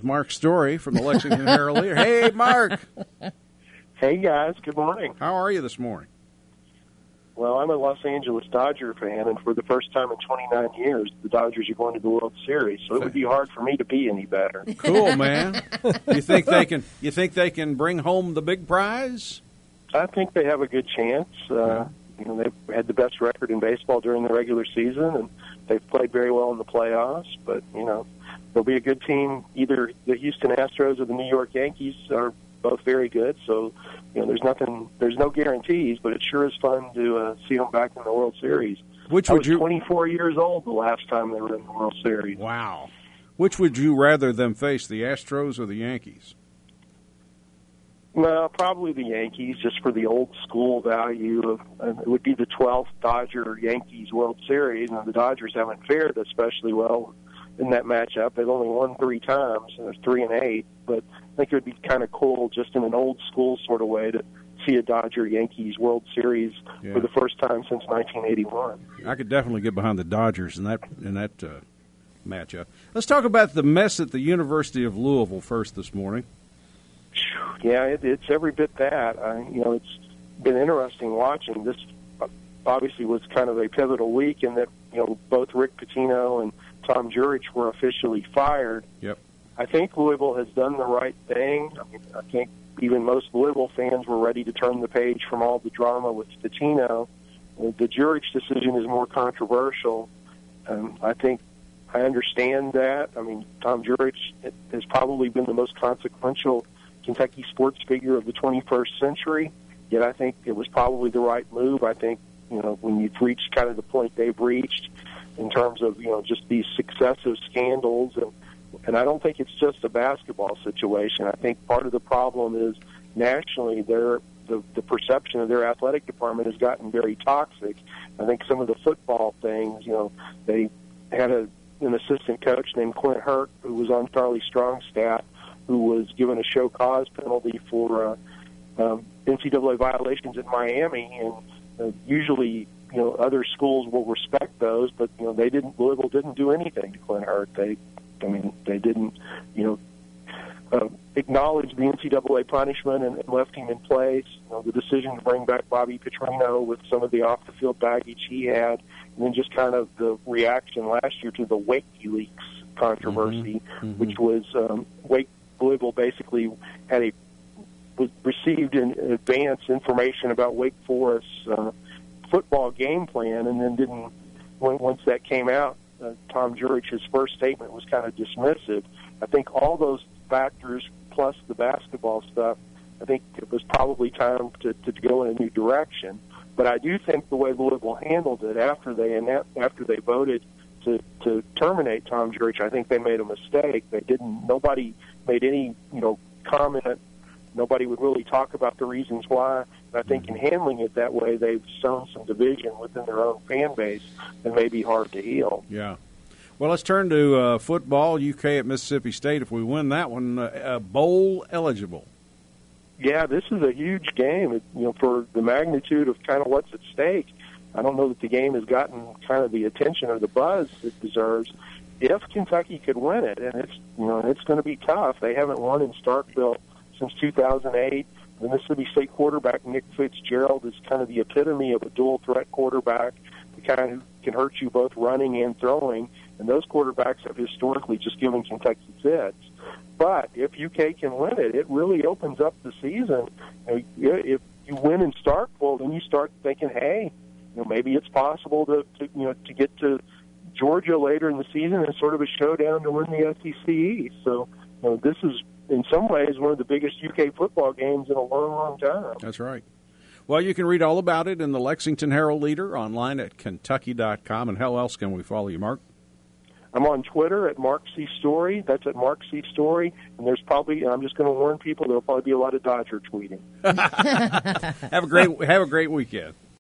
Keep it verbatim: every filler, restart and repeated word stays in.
Mark Story from the Lexington Herald Leader. Hey, Mark. Hey, guys. Good morning. How are you this morning? Well, I'm a Los Angeles Dodger fan, and for the first time in twenty-nine years, the Dodgers are going to the World Series, so it would be hard for me to be any better. Cool, man. You think they can? You think they can bring home the big prize? I think they have a good chance. Uh, you know, they've had the best record in baseball during the regular season, and they've played very well in the playoffs. But you know, they'll be a good team. Either the Houston Astros or the New York Yankees are both very good. So, you know, there's nothing, there's no guarantees, but it sure is fun to uh, see them back in the World Series. Which I would was you? twenty-four years old the last time they were in the World Series. Wow. Which would you rather them face, the Astros or the Yankees? Well, probably the Yankees, just for the old school value of. Uh, it would be the twelfth Dodger Yankees World Series, and the Dodgers haven't fared especially well in that matchup. They've only won three times, and it's three and eight. But I think it would be kind of cool, just in an old school sort of way, to see a Dodger Yankees World Series yeah. for the first time since nineteen eighty-one. I could definitely get behind the Dodgers in that in that uh, matchup. Let's talk about the mess at the University of Louisville first this morning. Yeah, it, it's every bit that. Uh, you know, it's been interesting watching. This obviously was kind of a pivotal week in that, you know, both Rick Pitino and Tom Jurich were officially fired. Jep. I think Louisville has done the right thing. I mean, I think even most Louisville fans were ready to turn the page from all the drama with Pitino. The Jurich decision is more controversial. Um, I think I understand that. I mean, Tom Jurich has probably been the most consequential Kentucky sports figure of the twenty-first century, yet I think it was probably the right move. I think, you know, when you've reached kind of the point they've reached in terms of, you know, just these successive scandals, and, and I don't think it's just a basketball situation. I think part of the problem is nationally their the, the perception of their athletic department has gotten very toxic. I think some of the football things, you know, they had a, an assistant coach named Clint Hurt who was on Charlie Strong's staff, who was given a show cause penalty for uh, um, N C double A violations in Miami, and uh, usually, you know, other schools will respect those, but you know, they didn't. Louisville didn't do anything to Clint Hurt. They, I mean, they didn't, you know, uh, acknowledge the N C double A punishment and, and left him in place. You know, the decision to bring back Bobby Petrino with some of the off-the-field baggage he had, and then just kind of the reaction last year to the WikiLeaks controversy, mm-hmm. Mm-hmm. which was um, Wake. Louisville basically had a was received in advance information about Wake Forest's uh, football game plan, and then didn't. When, once that came out, uh, Tom Jurich's first statement was kind of dismissive. I think all those factors plus the basketball stuff, I think it was probably time to, to go in a new direction. But I do think the way Louisville handled it after they after they voted to to terminate Tom Jurich, I think they made a mistake. They didn't. Nobody made any, you know, comment. Nobody would really talk about the reasons why. And I think in handling it that way, they've sown some division within their own fan base that may be hard to heal. Yeah. Well, let's turn to uh, football. U K at Mississippi State. If we win that one, uh, bowl eligible. Yeah, this is a huge game. It, you know, for the magnitude of kind of what's at stake. I don't know that the game has gotten kind of the attention or the buzz it deserves. If Kentucky could win it, and it's, you know, it's going to be tough. They haven't won in Starkville since two thousand eight. The Mississippi State quarterback, Nick Fitzgerald, is kind of the epitome of a dual-threat quarterback, the kind who can hurt you both running and throwing, and those quarterbacks have historically just given Kentucky fits. But if U K can win it, it really opens up the season. If you win in Starkville, then you start thinking, hey, you know, maybe it's possible to, to you know to get to Georgia later in the season and sort of a showdown to win the S E C East. So, you know, this is in some ways one of the biggest U K football games in a long, long time. That's right. Well, you can read all about it in the Lexington Herald Leader online at Kentucky dot com. And how else can we follow you, Mark? I'm on Twitter at Mark C. Story. That's at Mark C. Story. And there's probably, and I'm just going to warn people, there'll probably be a lot of Dodger tweeting. have a great have a great weekend.